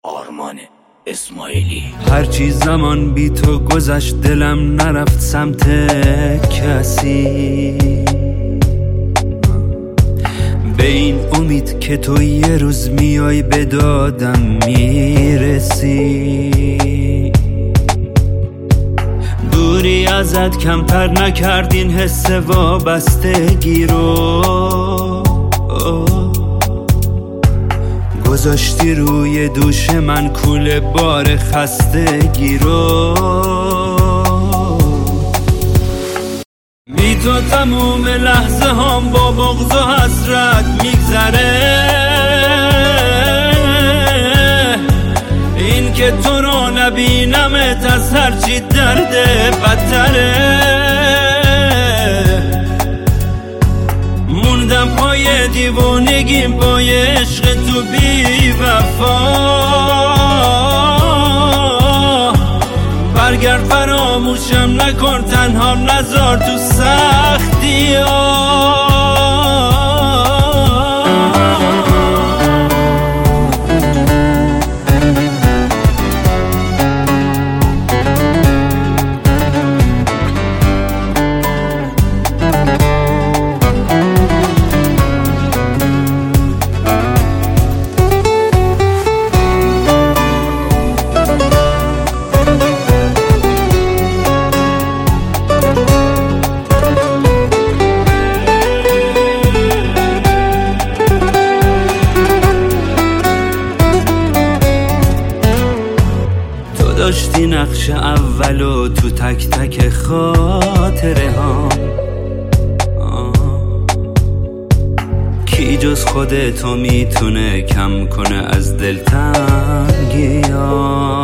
آرمان اسماعیلی. هرچی زمان بی تو گذشت دلم نرفت سمت کسی، به این امید که تو یه روز میای به دادم میرسی. دوری ازت کمتر نکرد این حس وابستگی رو، گذاشتی روی دوش من کوله بار خستگی رو. بی تو تموم لحظه هم با بغض و حسرت میگذره، این که تو رو نبینمت از هرچی درد بدتره. موندم پای دیوونگیم پای عشق تو بی وفا، برگرد فراموشم نکن تنهام نذار تو سختی ها. داشتی نقش اولو تو تک تک خاطره ها، کی جز خودتو میتونه کم کنه از دلتنگی ها.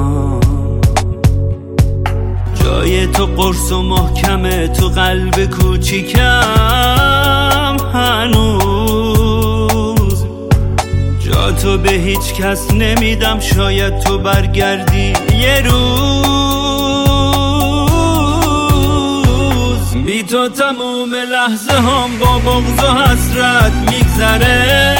جای تو قرص و محکمه تو قلب کوچیکم هنوز، جا تو به هیچ کس نمیدم شاید تو برگردی یه روز. بی تو تموم لحظه هم با بغض و حسرت میگذره،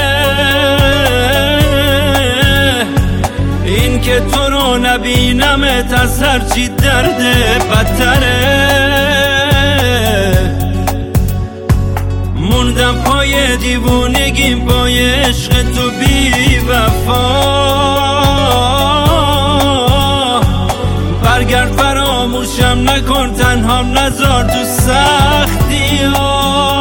این که تو رو نبینمت از هرچی درد بدتره. موندم پای دیوونگیم پای عشق تو بی وفا، برگرد فراموشم نکن تنهام نذار تو سختی ها.